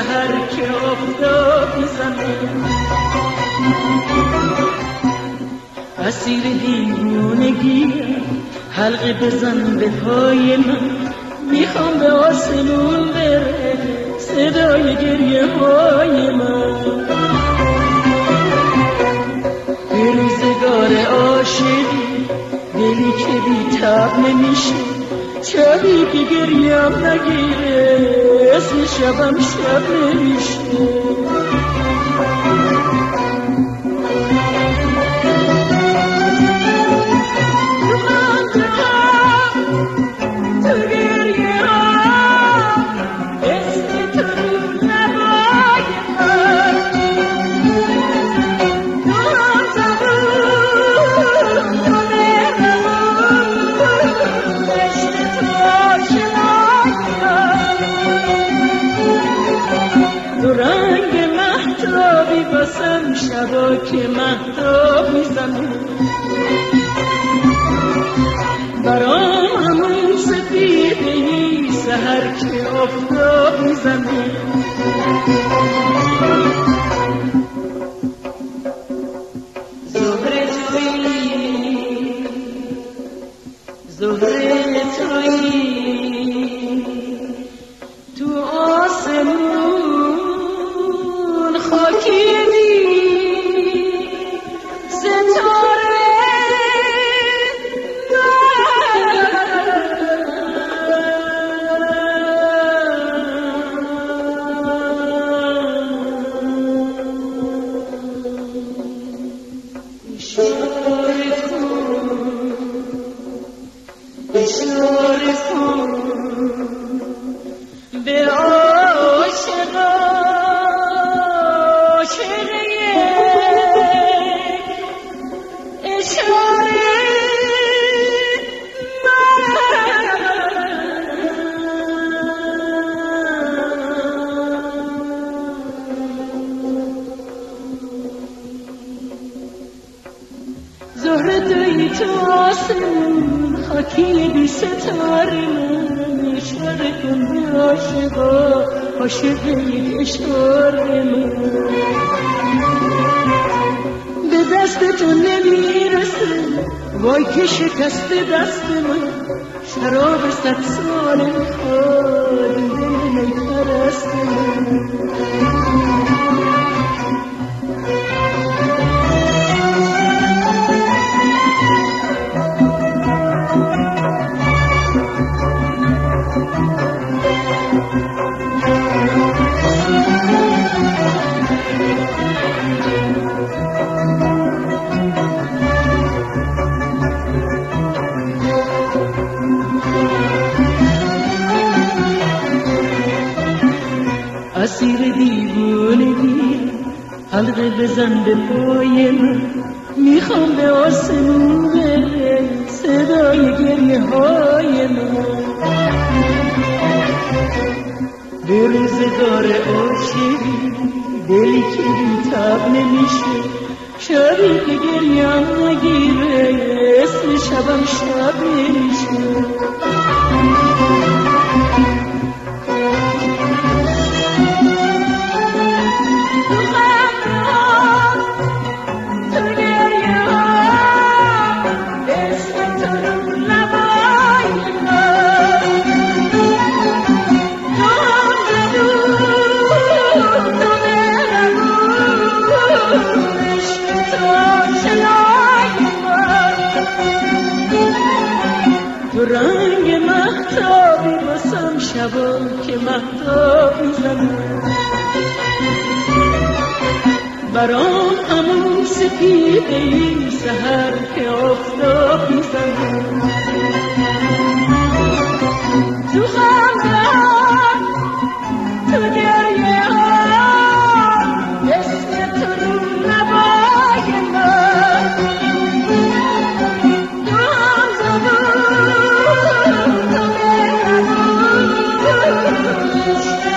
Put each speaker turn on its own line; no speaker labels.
سحر که آفتاب میزنه، اسیر دیوونگی حلقه بزن به پای من، میخوام به آسمون بره صدای گریه های من. به روزگار عاشقی دلی که بی تاب نمیشه، شبی که گریم نگیره اسم شبم شب نمیشه. شبا که مهتاب میزنه، برام همون سفیدهی سحر که آفتاب میزنه. زهره تویی، زهره تویی، تو آسمون خاکی به عاشق اشاره زهره تویی تو آسمون خاکی بی ستاره من، اشاره کن به عاشقا عاشق یک اشاره من. به دست تو نمیرسه وای که شکست دست من، شراب 100 ساله میخواد دل میپرست من. اسیر دیوانگی حلقه بزن به پای من، میخوام به آسمون بره صدای گریه های من. به روزگار عاشقی دلی که بی تاب نمیشه، شبی که گریم نگیره اسم شبم شب نمیشه. تو رنگ مهتابی باسم شبا که مهتاب میزنه، برام همون سپیده این سحر که آفتاب میزنه. تو خنده تو گریه اسم تو رو نبای من، تو هم زبون تو مهربون عشق